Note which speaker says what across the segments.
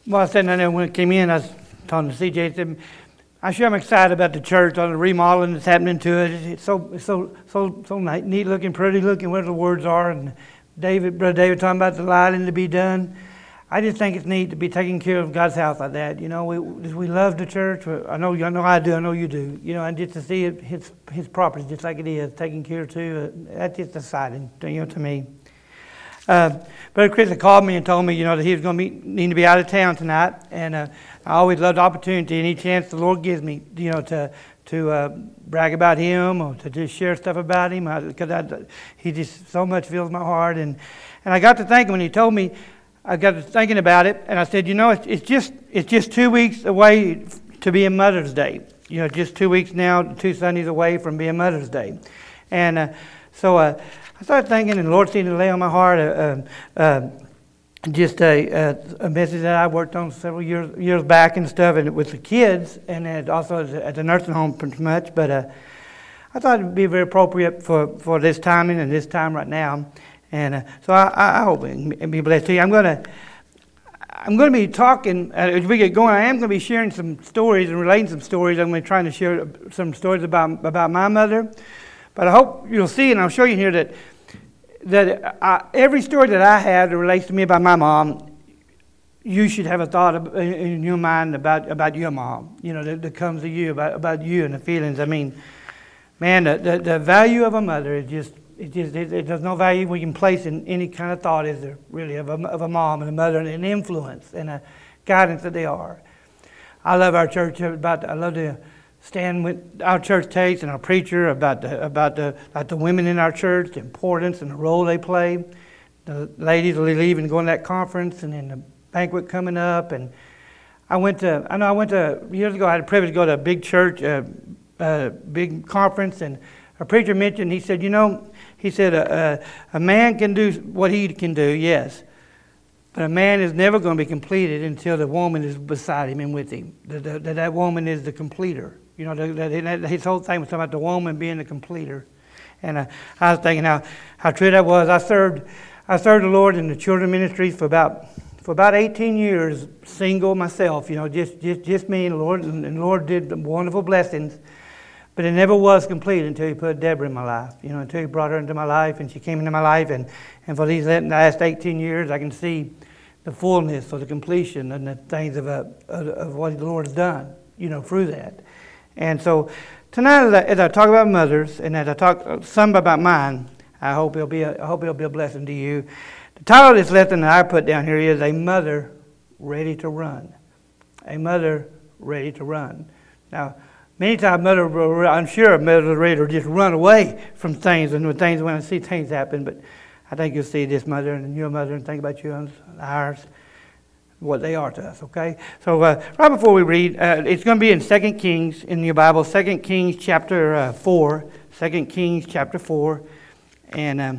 Speaker 1: Well, I was sitting there when it came in, I was talking to CJ. I said, I'm excited about the church, all the remodeling that's happening to it. It's so neat looking, pretty looking, whatever the words are. And Brother David talking about the lighting to be done. I just think it's neat to be taking care of God's house like that. You know, we love the church. I know I do. I know you do. You know, and just to see it, his property just like it is, taken care of too. That's just exciting, to me. Brother Chris had called me and told me, that he was going to need to be out of town tonight, and I always love the opportunity, any chance the Lord gives me, to brag about him or to just share stuff about him, because he just so much fills my heart, and I got to thinking when he told me, I got to thinking about it, and I said, it's just 2 weeks away to being Mother's Day, just 2 weeks now, 2 Sundays away from being Mother's Day, and so I started thinking, and the Lord seemed to lay on my heart just a message that I worked on several years back and stuff, and with the kids, and also at the nursing home pretty much. But I thought it would be very appropriate for this timing and this time right now, and so I hope it can be blessed to you. I'm going to be talking as we get going. I am going to be sharing some stories and relating some stories. I'm going to be trying to share some stories about my mother. But I hope you'll see, and I'll show you here that every story that I have that relates to me about my mom, you should have a thought in your mind about your mom. That comes to you about you and the feelings. I mean, man, the value of a mother is just there's no value we can place in any kind of thought, is there really, of a mom and a mother and an influence and a guidance that they are. I love our church. I love to stand with our church takes and our preacher about the women in our church, the importance and the role they play. The ladies will leave and go to that conference, and then the banquet coming up. And I went to years ago. I had the privilege to go to a big church, big conference, and a preacher mentioned. He said, a man can do what he can do, yes, but a man is never going to be completed until the woman is beside him and with him. That woman is the completer. His whole thing was talking about the woman being the completer. And I was thinking how true that was. I served the Lord in the children ministry for about 18 years, single myself. Just me and the Lord. And the Lord did wonderful blessings. But it never was complete until He put Deborah in my life. Until He brought her into my life, and she came into my life. And for these last 18 years, I can see the fullness or the completion and the things of what the Lord has done. Through that. And so tonight, as I talk about mothers, and as I talk some about mine, I hope it'll be a blessing to you. The title of this lesson that I put down here is "A Mother Ready to Run." A mother ready to run. Now, many times, I'm sure a mother is ready to just run away from things, and when I see things happen. But I think you'll see this mother and your mother, and think about yours, ours, what they are to us, okay? So right before we read, it's going to be in 2 Kings in your Bible, 2 Kings chapter 4, 2 Kings chapter 4, and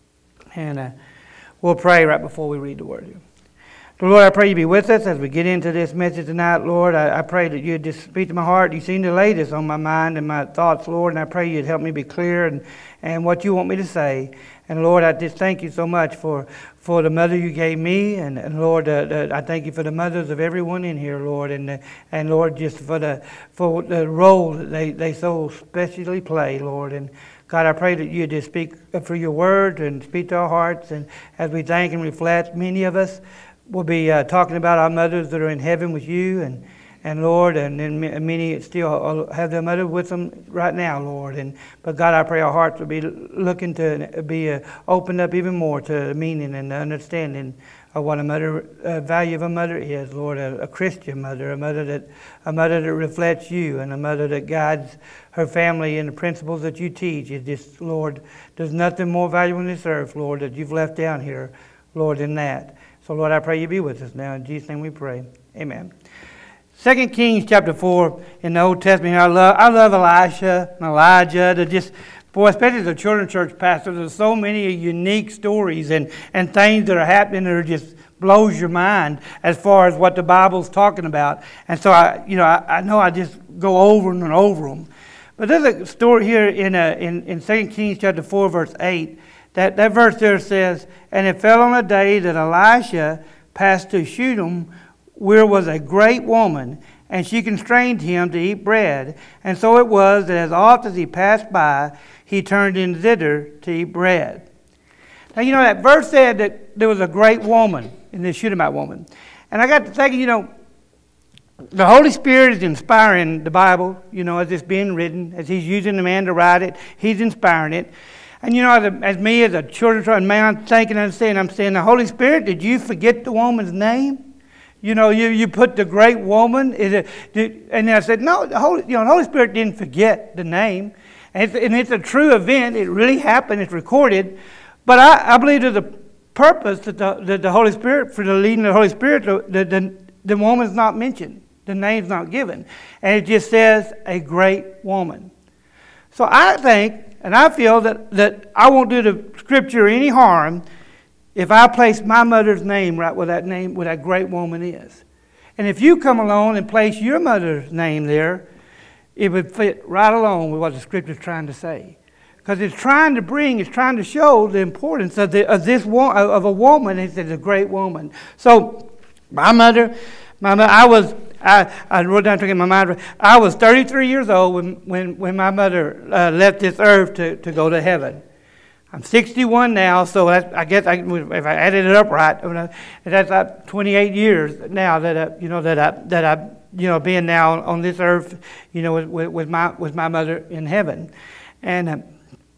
Speaker 1: we'll pray right before we read the Word. So Lord, I pray You be with us as we get into this message tonight, Lord. I pray that You'd just speak to my heart. You seem to lay this on my mind and my thoughts, Lord, and I pray You'd help me be clear and what You want me to say. And Lord, I just thank You so much for the mother You gave me, and Lord, I thank You for the mothers of everyone in here, Lord, and Lord, just for the role that they so specially play, Lord. And God, I pray that You just speak through Your Word and speak to our hearts, and as we think and reflect, many of us will be talking about our mothers that are in heaven with You, and Lord, and then many still have their mother with them right now, Lord. But God, I pray our hearts will be looking to be opened up even more to the meaning and the understanding of what a value of a mother is, Lord. A Christian mother, a mother that reflects You, and a mother that guides her family in the principles that You teach. It's just, Lord, there's nothing more valuable on this earth, Lord, that You've left down here, Lord, than that. So, Lord, I pray You be with us now. In Jesus' name we pray. Amen. 2 Kings chapter 4 in the Old Testament. I love Elisha and Elijah. They're just, boy, especially the children's church pastors, there's so many unique stories and things that are happening that are just blows your mind as far as what the Bible's talking about. And so I know I just go over and over them. But there's a story here in 2 Kings chapter 4 verse 8. That verse there says, "And it fell on a day that Elisha passed to Shunem where was a great woman, and she constrained him to eat bread. And so it was that as oft as he passed by, he turned in thither to eat bread. Now, that verse said that there was a great woman in this Shunammite woman. And I got to thinking, the Holy Spirit is inspiring the Bible, as it's being written, as he's using the man to write it, he's inspiring it. And, as me, as a children's man, I'm thinking and I'm saying, the Holy Spirit, did you forget the woman's name? You put the great woman. And I said, no, the Holy Spirit didn't forget the name. And it's a true event. It really happened. It's recorded. But I believe there's a purpose that the Holy Spirit, for the leading of the Holy Spirit, the woman's not mentioned. The name's not given. And it just says a great woman. So I think, and I feel that I won't do the Scripture any harm if I place my mother's name right where that great woman is. And if you come along and place your mother's name there, it would fit right along with what the Scripture's trying to say. Because it's trying to show the importance of a woman. It's a great woman. So my mother, I wrote down to get my mind. I was 33 years old when my mother left this earth to go to heaven. I'm 61 now, so I guess if I added it up right, that's like 28 years now that I being now on this earth, with my mother in heaven, but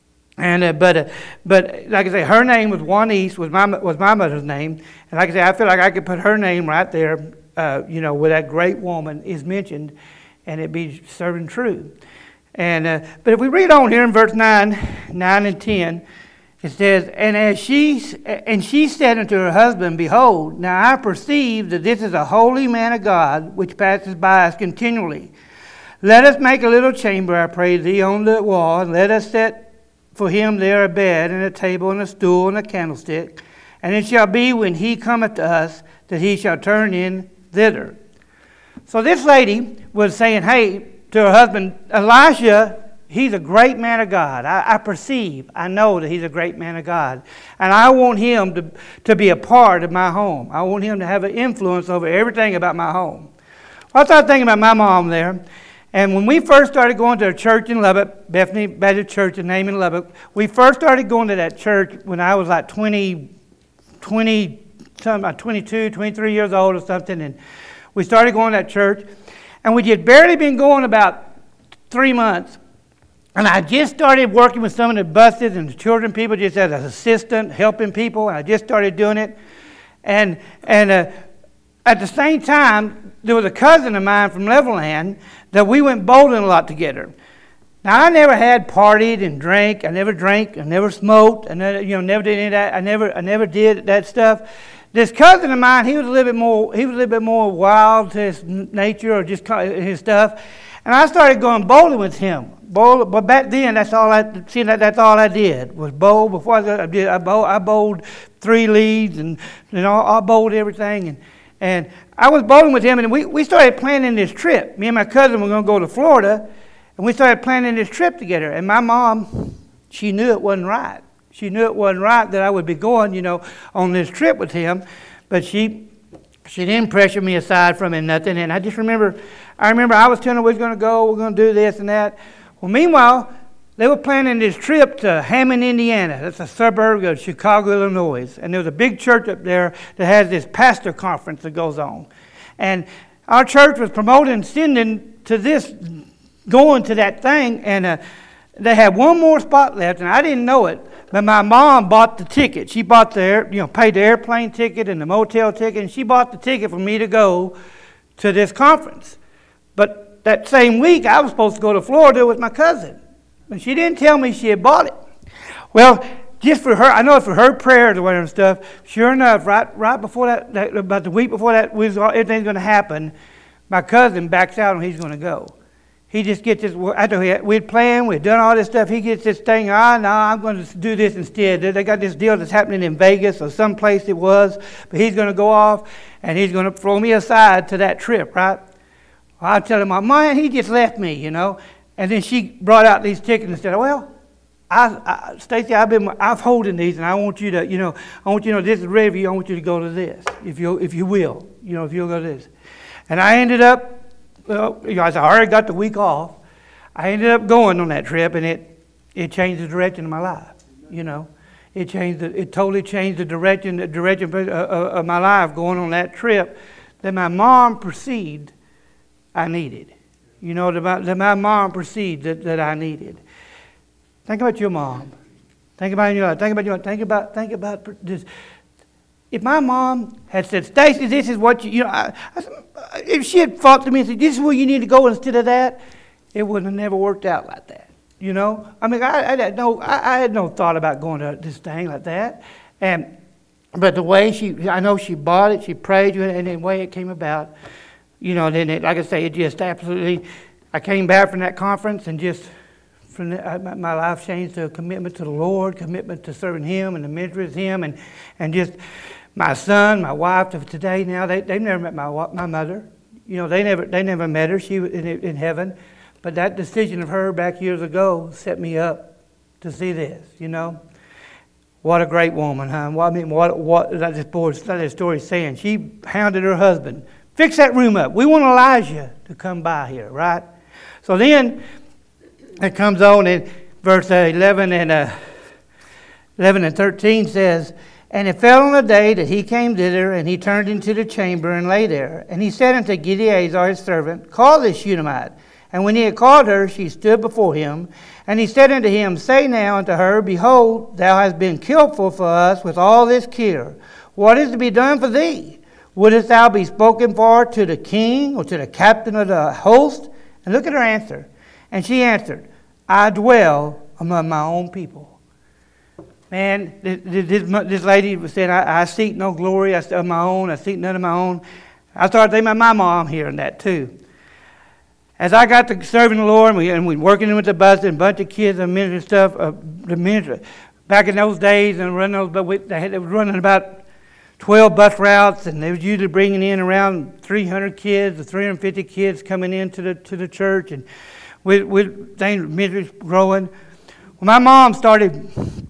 Speaker 1: like I say, her name was Juanice, was my mother's name, and like I say, I feel like I could put her name right there, where that great woman is mentioned, and it be serving true. And but if we read on here in verse 9 and 10. It says, and she said unto her husband, Behold, now I perceive that this is a holy man of God, which passes by us continually. Let us make a little chamber, I pray thee, on the wall, and let us set for him there a bed, and a table, and a stool, and a candlestick. And it shall be, when he cometh to us, that he shall turn in thither. So this lady was saying, hey, to her husband, Elisha, he's a great man of God. I know that he's a great man of God. And I want him to be a part of my home. I want him to have an influence over everything about my home. Well, I started thinking about my mom there. And when we first started going to a church in Lubbock, Bethany Baptist Church, a name in Lubbock, we first started going to that church when I was like 22, 23 years old or something. And we started going to that church. And we had barely been going about 3 months. And I just started working with some of the buses and the children people just as an assistant, helping people. And I just started doing it. And at the same time, there was a cousin of mine from Levelland that we went bowling a lot together. Now, I never had partied and drank. I never drank. I never smoked. I never did any of that. I never did that stuff. This cousin of mine, he was a little bit more wild to his nature or just his stuff. And I started going bowling with him. But back then, that's all I did was bowl. Before I bowled 3 leads, and I bowled everything. And I was bowling with him, and we started planning this trip. Me and my cousin were going to go to Florida, and we started planning this trip together. And my mom, she knew it wasn't right. She knew it wasn't right that I would be going, on this trip with him. But she didn't pressure me aside from it, nothing. And I remember I was telling her we was going to go, we're going to do this and that. Well, meanwhile, they were planning this trip to Hammond, Indiana. That's a suburb of Chicago, Illinois. And there was a big church up there that has this pastor conference that goes on. And our church was promoting sending to this, going to that thing. And they had one more spot left, and I didn't know it. But my mom bought the ticket. She bought paid the airplane ticket and the motel ticket, and she bought the ticket for me to go to this conference. But that same week, I was supposed to go to Florida with my cousin. And she didn't tell me she had bought it. Well, just for her, I know for her prayers or whatever and stuff, sure enough, right before that, about the week before that, everything's going to happen, my cousin backs out and he's going to go. He just gets this, after we'd planned, we'd done all this stuff, he gets this thing, no, I'm going to do this instead. They got this deal that's happening in Vegas or someplace it was, but he's going to go off and he's going to throw me aside to that trip, right? Well, I tell him, man, he just left me, And then she brought out these tickets and said, well, Stacy, I've holding these, and I want you to, this is ready for you. I want you to go to this, if you will, if you'll go to this. And I ended up, I already got the week off. I ended up going on that trip, and it changed the direction of my life. It totally changed the direction of my life going on that trip that my mom perceived I needed. That my mom perceived that I needed. Think about your mom. Think about your life. Think about this. If my mom had said, Stacy, this is what if she had fought to me and said, this is where you need to go instead of that, it would have never worked out like that. I had no thought about going to this thing like that. But the way I know she bought it, she prayed, and the way it came about, then like I say, it just absolutely, I came back from that conference and just, my life changed to a commitment to the Lord, commitment to serving Him and the ministry of Him, and just my son, my wife of today now, they've never met my mother. They never met her. She was in heaven. But that decision of her back years ago set me up to see this, What a great woman, huh? What that this story is saying. She hounded her husband. Fix that room up. We want Elijah to come by here, right? So then it comes on in verse 11 and 13 says, And it fell on a day that he came thither, and he turned into the chamber and lay there. And he said unto Gideazar his servant, Call this Shunammite. And when he had called her, she stood before him. And he said unto him, Say now unto her, Behold, thou hast been killful for us with all this care. What is to be done for thee? Wouldest thou be spoken for to the king or to the captain of the host? And look at her answer. And she answered, I dwell among my own people. Man, this lady was saying, I seek no glory of my own. I seek none of my own. I started thinking about my mom hearing that too. As I got to serving the Lord, and we working with the bus and a bunch of kids and ministry stuff, the ministry back in those days and running those, but they were running about 12 bus routes, and they was usually bringing in around 300 kids or 350 kids coming into the church, and with things ministry growing. When my mom started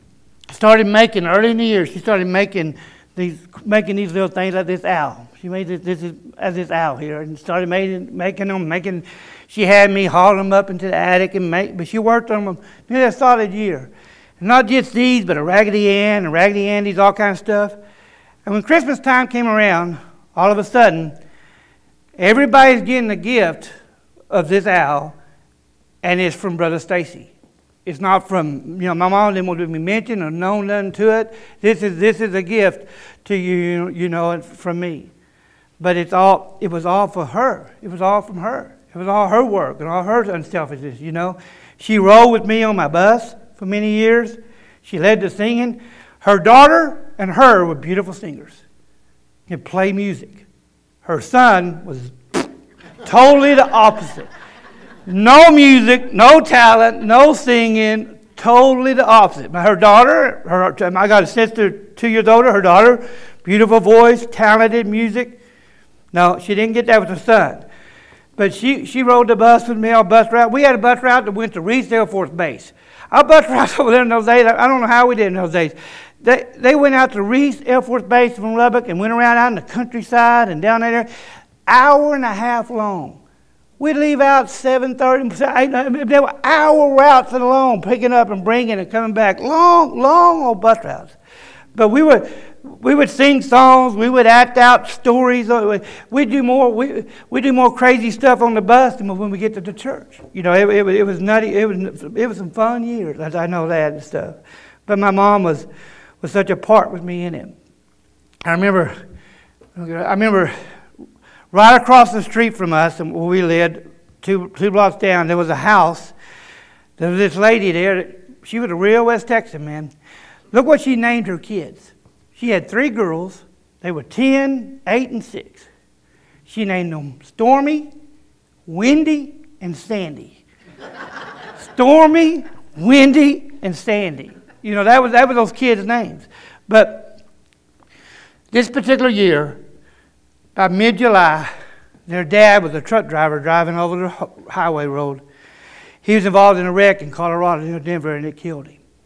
Speaker 1: making early in the year, she started making these little things like this owl. She made this owl here, and started making them. She had me haul them up into the attic but she worked on them nearly a solid year. And not just these, but a Raggedy Ann and Raggedy Andy's, all kind of stuff. And when Christmas time came around, all of a sudden, everybody's getting a gift of this owl, and it's from Brother Stacy. It's not from, my mom didn't want to be mentioned or known nothing to it. This is a gift to you, from me. But it was all for her. It was all from her. It was all her work and all her unselfishness, She rode with me on my bus for many years. She led the singing. Her daughter and her were beautiful singers. Could play music. Her son was totally the opposite. No music, no talent, no singing, totally the opposite. But her daughter, I got a sister 2 years older, her daughter, beautiful voice, talented music. No, she didn't get that with her son. But she rode the bus with me on a bus route. We had a bus route that went to Reese Air Force Base. Our bus routes over there in those days, I don't know how we did in those days. They went out to Reese Air Force Base from Lubbock and went around out in the countryside and down there, hour and a half long. We'd leave out 7:30. There were hour routes alone, picking up and bringing and coming back. Long old bus routes. But we would sing songs. We would act out stories. We do more crazy stuff on the bus than when we get to the church. It was nutty. It was some fun years. I know that and stuff. But my mom was such a part with me in it. I remember right across the street from us, and where we lived, two blocks down, there was a house. There was this lady there. She was a real West Texan, man. Look what she named her kids. She had 3 girls. They were 10, 8, and 6. She named them Stormy, Wendy, and Sandy. Stormy, Wendy, and Sandy. That was those kids' names. But this particular year, by mid-July, their dad was a truck driver driving over the highway road. He was involved in a wreck in Colorado, near Denver, and it killed him.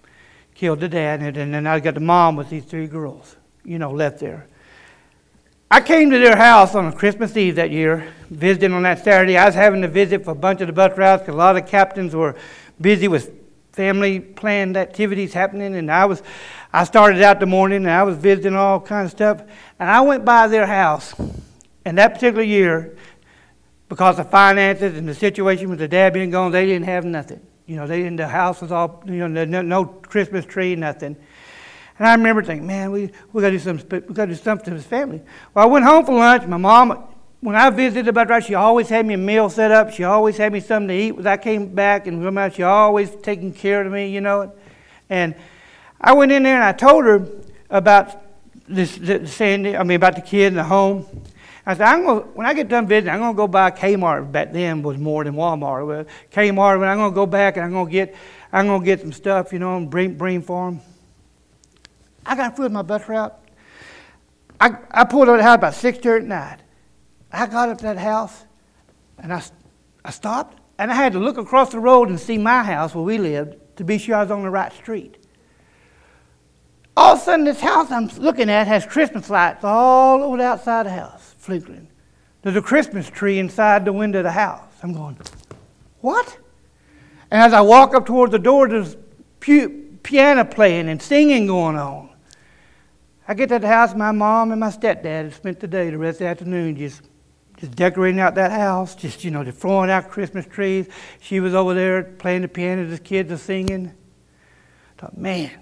Speaker 1: killed the dad, and then I got the mom with these 3 girls, left there. I came to their house on a Christmas Eve that year, visiting on that Saturday. I was having to visit for a bunch of the bus routes because a lot of the captains were busy with family planned activities happening, and I started out the morning, and I was visiting all kinds of stuff, and I went by their house, and that particular year, because of finances and the situation with the dad being gone, they didn't have nothing. The house was all, no Christmas tree, nothing. And I remember thinking, man, we got to do something. We got to do something to his family. Well, I went home for lunch. My mom, when I visited about right, she always had me a meal set up. She always had me something to eat. When I came back and she always taking care of me, And I went in there and I told her about about the kid in the home. I said, when I get done visiting, I'm going to go by Kmart. Back then was more than Walmart. Well, Kmart, when I'm going to go back and I'm going to get some stuff, and bring for them. I got food in my bus route. I pulled out of the house about 6:30 at night. I got up to that house, and I stopped, and I had to look across the road and see my house where we lived to be sure I was on the right street. All of a sudden, this house I'm looking at has Christmas lights all over the outside of the house, flickering. There's a Christmas tree inside the window of the house. I'm going, what? And as I walk up toward the door, there's piano playing and singing going on. I get to the house, my mom and my stepdad had spent the rest of the afternoon just decorating out that house, just throwing out Christmas trees. She was over there playing the piano, the kids are singing. I thought, man,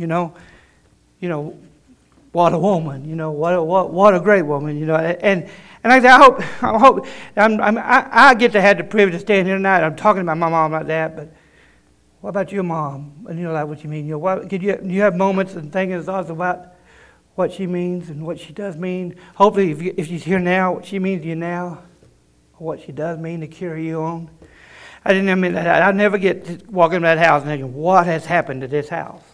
Speaker 1: what a woman, what a great woman, And I said, I hope I get to have the privilege of staying here tonight. I'm talking about my mom like that, but what about your mom? And like what you mean. Do you have moments and thinking and thoughts about what she means and what she does mean? Hopefully, if she's here now, what she means to you now, or what she does mean to carry you on. I never get to walk into that house and thinking, what has happened to this house?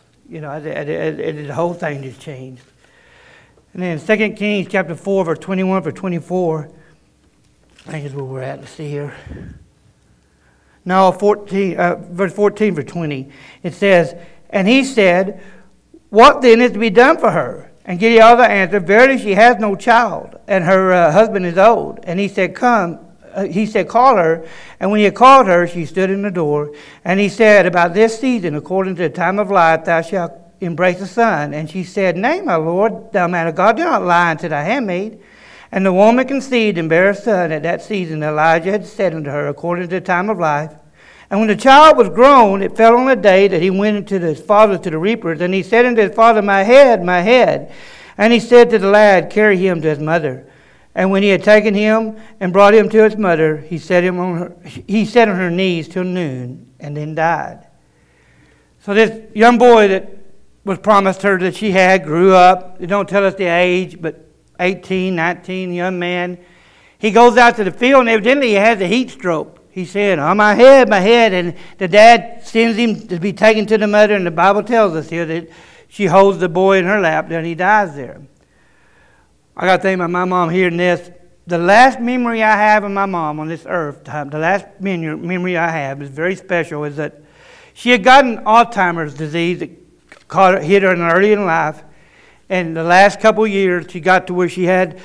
Speaker 1: The whole thing just changed. And then 2 Kings chapter 4, verse 21 for 24, I think is where we're at. Let's see here. No, verse 14 for 20. It says, and he said, what then is to be done for her? And Gehazi answered, verily she has no child, and her husband is old. And he said, come. He said, call her. And when he had called her, she stood in the door. And he said, about this season, according to the time of life, thou shalt embrace a son. And she said, nay, my Lord, thou man of God, do not lie unto thy handmaid. And the woman conceived and bare a son. At that season Elijah had said unto her, according to the time of life. And when the child was grown, it fell on a day that he went into his father to the reapers. And he said unto his father, my head, my head. And he said to the lad, carry him to his mother. And when he had taken him and brought him to his mother, he sat on her knees till noon, and then died. So this young boy that was promised her that she had grew up. They don't tell us the age, but 18, 19, young man. He goes out to the field, and evidently he has a heat stroke. He said, oh, my head, and the dad sends him to be taken to the mother, and the Bible tells us here that she holds the boy in her lap, and he dies there. I got to think about my mom hearing this. The last memory I have of my mom on this earth, the last memory I have is very special, is that she had gotten Alzheimer's disease that hit her early in life. And the last couple of years, she got to where she had,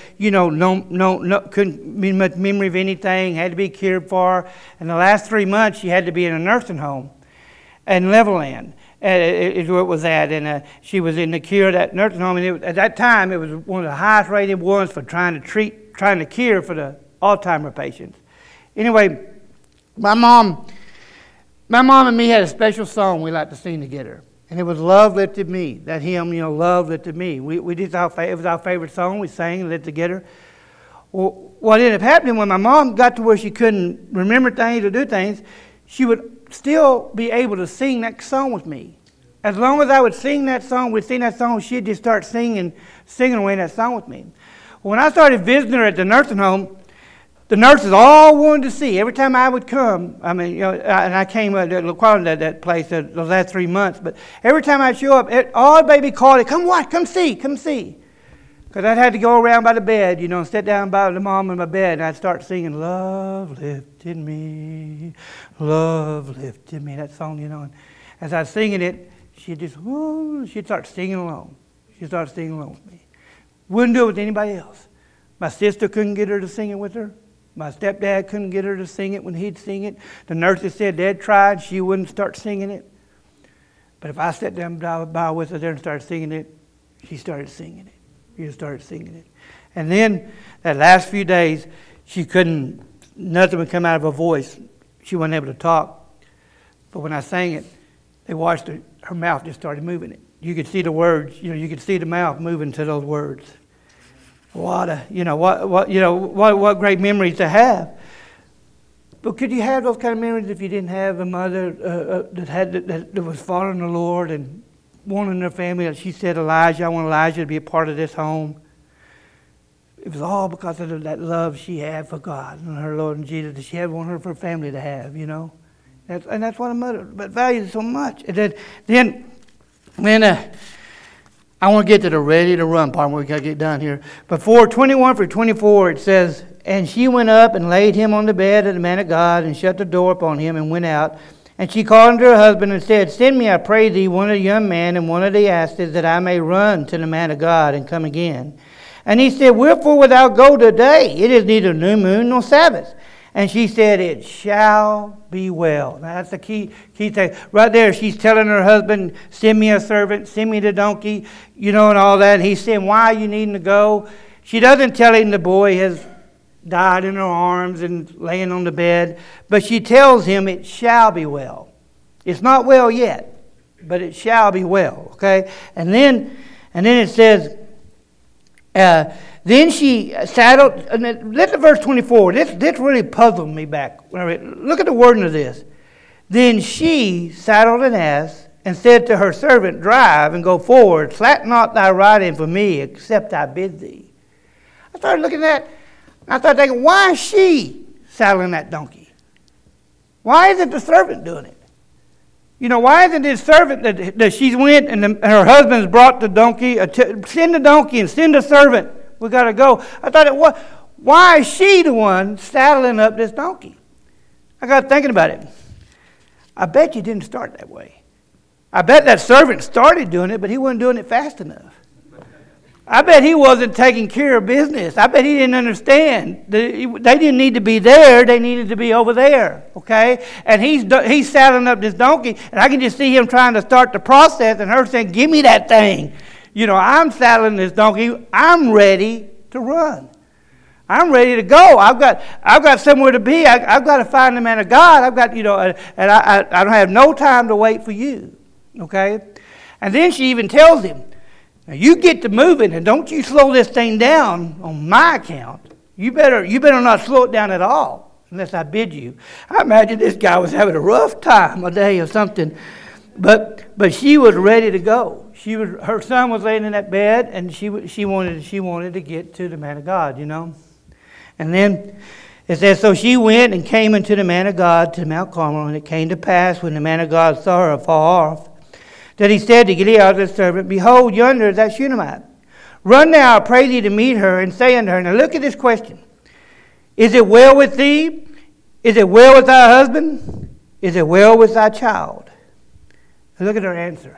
Speaker 1: couldn't be much memory of anything, had to be cared for. And the last 3 months, she had to be in a nursing home in Levelland, is where it was at. And she was in the care of that nursing home. And at that time, it was one of the highest rated ones for trying to cure for the Alzheimer patients. Anyway, my mom and me had a special song we liked to sing together. And it was Love Lifted Me. That hymn, Love Lifted Me. We did it was our favorite song. We sang and lived together. Well, what ended up happening when my mom got to where she couldn't remember things or do things, she would still be able to sing that song with me. As long as I would sing that song, she'd just start singing away that song with me. When I started visiting her at the nursing home, the nurses all wanted to see. Every time I would come, and I came to that place the last 3 months, but every time I'd show up, all the baby called it, come see. Because I'd had to go around by the bed, and sit down by the mom in my bed, and I'd start singing, Love Lifted Me, Love Lifted Me, that song, And as I was singing it, she'd start singing along. She'd start singing along with me. Wouldn't do it with anybody else. My sister couldn't get her to sing it with her. My stepdad couldn't get her to sing it when he'd sing it. The nurses said they'd tried. She wouldn't start singing it. But if I sat down by with her there and started singing it, she started singing it. She started singing it. And then that last few days, nothing would come out of her voice. She wasn't able to talk. But when I sang it, they watched her mouth just started moving it. You could see the words, you could see the mouth moving to those words. What great memories to have. But could you have those kind of memories if you didn't have a mother that was following the Lord and wanting her family? She said, I want Elijah to be a part of this home. It was all because of that love she had for God and her Lord and Jesus that she had wanted her family to have, And that's what a mother values so much. And then when I want to get to the ready to run part, we got to get done here. But 21-24, it says, and she went up and laid him on the bed of the man of God and shut the door upon him and went out. And she called unto her husband and said, send me, I pray thee, one of the young men and one of the asses, that I may run to the man of God and come again. And he said, wherefore wilt thou go today? It is neither new moon nor Sabbath. And she said, it shall be well. Now that's the key thing. Right there, she's telling her husband, send me a servant, send me the donkey, and all that. And he's saying, why are you needing to go? She doesn't tell him the boy has died in her arms and laying on the bed. But she tells him it shall be well. It's not well yet, but it shall be well. Okay? And then it says, then she saddled, and look at verse 24. This really puzzled me back. Look at the wording of this. Then she saddled an ass and said to her servant, drive and go forward. Slack not thy riding for me, except I bid thee. I started looking at that. I started thinking, why is she saddling that donkey? Why isn't the servant doing it? Why isn't this servant that she went and her husband's brought the donkey, send the donkey and send the servant. We got to go. I thought, why is she the one saddling up this donkey? I got thinking about it. I bet you didn't start that way. I bet that servant started doing it, but he wasn't doing it fast enough. I bet he wasn't taking care of business. I bet he didn't understand. They didn't need to be there. They needed to be over there, okay? And he's saddling up this donkey, and I can just see him trying to start the process and her saying, give me that thing. I'm saddling this donkey. I'm ready to run. I'm ready to go. I've got somewhere to be. I've got to find the man of God. I've got, and I don't have no time to wait for you, okay? And then she even tells him, now you get to moving, and don't you slow this thing down on my account. You better not slow it down at all, unless I bid you. I imagine this guy was having a rough time a day or something, but she was ready to go. Her son was laying in that bed, and she wanted to get to the man of God, And then it says, so she went and came unto the man of God to Mount Carmel, and it came to pass when the man of God saw her afar off, that he said to Gehazi his servant, behold, yonder is that Shunammite. Run now, I pray thee, to meet her, and say unto her, now look at this question. Is it well with thee? Is it well with thy husband? Is it well with thy child? And look at her answer.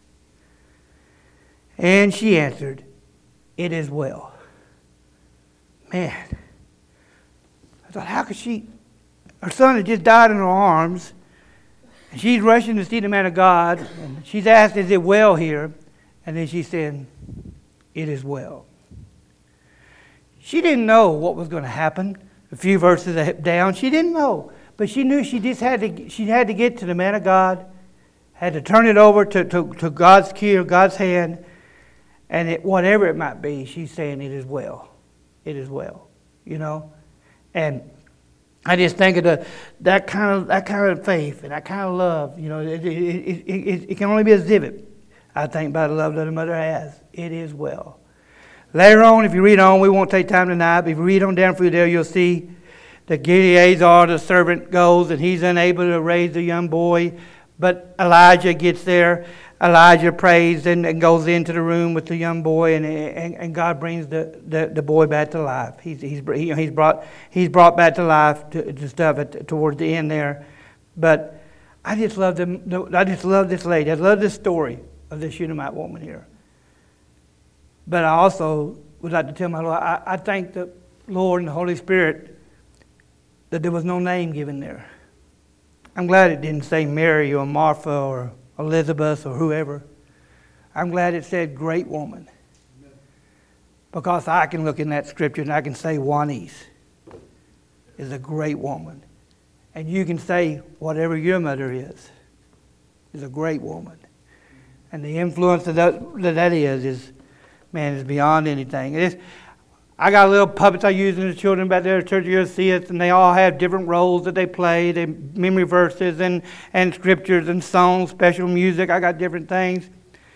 Speaker 1: And she answered, it is well. Man. I thought, how could she? Her son had just died in her arms. And she's rushing to see the man of God. And she's asked, is it well here? And then she said, it is well. She didn't know what was going to happen. A few verses down, she didn't know. But she knew she had to get to the man of God, had to turn it over to God's care, God's hand. And whatever it might be, she's saying it is well. It is well. And I just think of that kind of faith and that kind of love. It can only be exhibited, I think, by the love that a mother has. It is well. Later on, if you read on, we won't take time tonight, but if you read on down through there, you'll see that Gehazi, the servant, goes and he's unable to raise the young boy. But Elijah gets there. Elijah prays and goes into the room with the young boy, and God brings the boy back to life. He's brought back to life to stuff towards the end there. But I just love them. I just love this lady. I love this story of this Shunammite woman here. But I also would like to tell my Lord, I thank the Lord and the Holy Spirit that there was no name given there. I'm glad it didn't say Mary or Martha or Elizabeth or whoever. I'm glad it said great woman. Because I can look in that scripture and I can say Juanice is a great woman. And you can say whatever your mother is a great woman. And the influence that is beyond anything. I got little puppets I use in the children back there at Church. You'll see it, and they all have different roles that they play. They memory verses and scriptures and songs, special music. I got different things.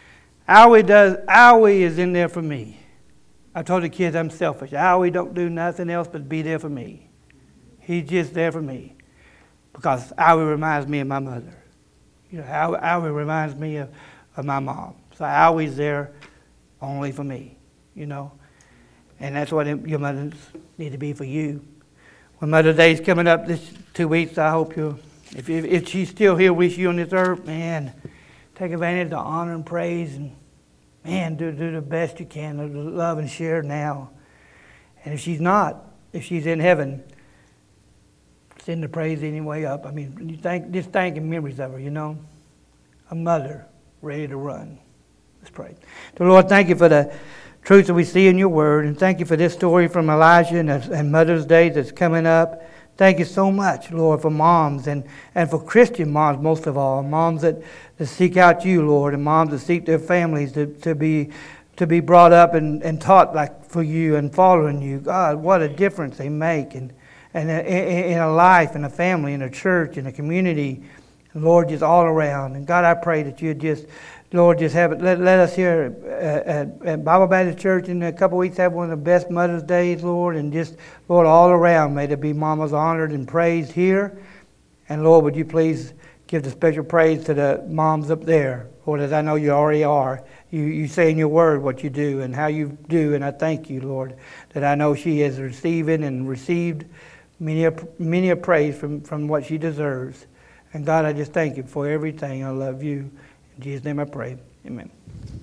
Speaker 1: Owie is in there for me. I told the kids I'm selfish. Owie don't do nothing else but be there for me. He's just there for me. Because Owie reminds me of my mother. You know, Owie reminds me of my mom. So Owie's there only for me, you know. And that's what your mothers need to be for you. When Mother's Day is coming up this 2 weeks, I hope if she's still here with you on this earth, man, take advantage of the honor and praise and, man, do the best you can to love and share now. And if she's not, if she's in heaven, send the praise anyway up. I mean, just thanking memories of her, you know. A mother ready to run. Let's pray. So Lord, thank you for the truth that we see in your word, and thank you for this story from Elijah and Mother's Day that's coming up. Thank you so much, Lord, for moms and for Christian moms most of all, moms that seek out you, Lord, and moms that seek their families to be brought up and taught like for you and following you. God, what a difference they make in a life, in a family, in a church, in a community, and Lord, just all around. And God, I pray that you just, Lord, just have it. Let us here at Bible Baptist Church in a couple of weeks have one of the best Mother's Days, Lord, and just, Lord, all around, may there be mamas honored and praised here. And Lord, would you please give the special praise to the moms up there, Lord, as I know you already are. You say in your word what you do and how you do, and I thank you, Lord, that I know she is receiving and received many a praise from what she deserves. And God, I just thank you for everything. I love you. In Jesus' name I pray. Amen.